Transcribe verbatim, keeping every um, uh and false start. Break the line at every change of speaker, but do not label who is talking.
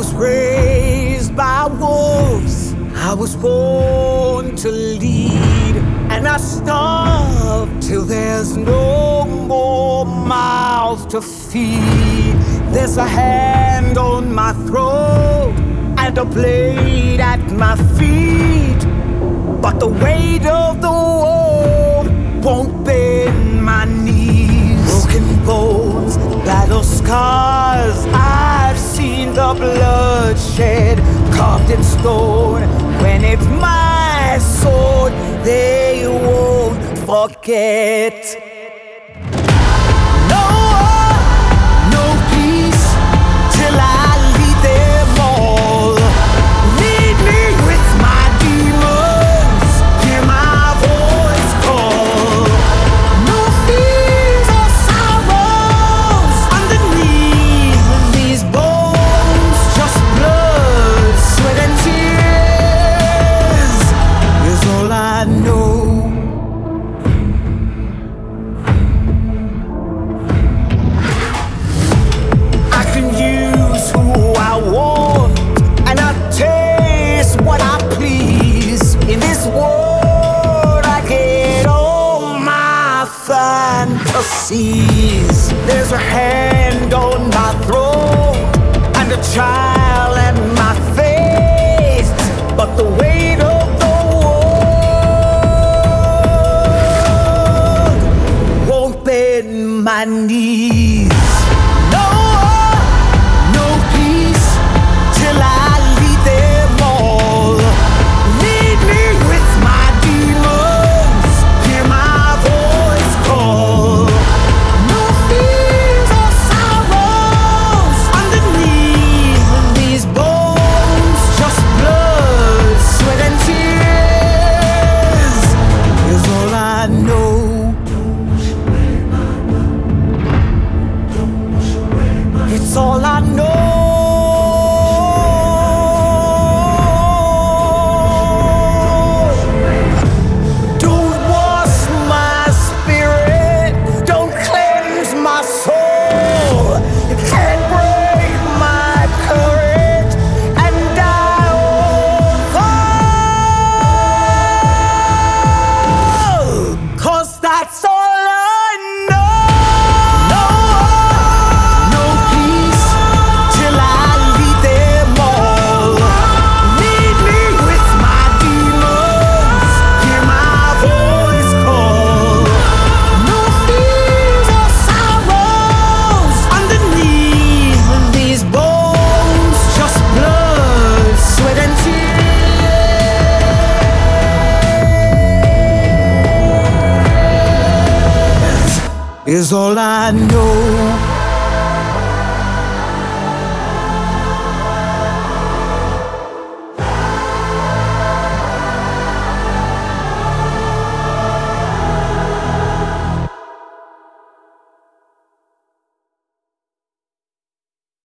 was raised by wolves, I was born to lead, and I starve till there's no more mouths to feed. There's a hand on my throat and a blade at my feet, but the weight of the world won't bend my knees. Broken bones, battle scars, I've seen the bloodshed carved in stone. When it's my sword, they won't forget. No war, no peace, till I lead them all. Lead me with my demons, hear my voice call. No fears or sorrows underneath these bones, just blood, sweat and tears is all I know. Fantasies. There's a hand on my throat and a child at my face, but the weight of the world won't bend my knees. No war, no peace, till I lead them all. Lead me with my demons, hear my voice call. No fears or sorrows underneath these bones, just blood, sweat and tears is all I know. It's all I know. Don't wash my spirit, don't cleanse my soul. You can't break my courage, and I won't fall, 'cause that's all I know. No war, no peace, till I lead them all. Lead me with my demons, hear my voice call. No fears or sorrows underneath these bones, just blood, sweat and tears is all I know.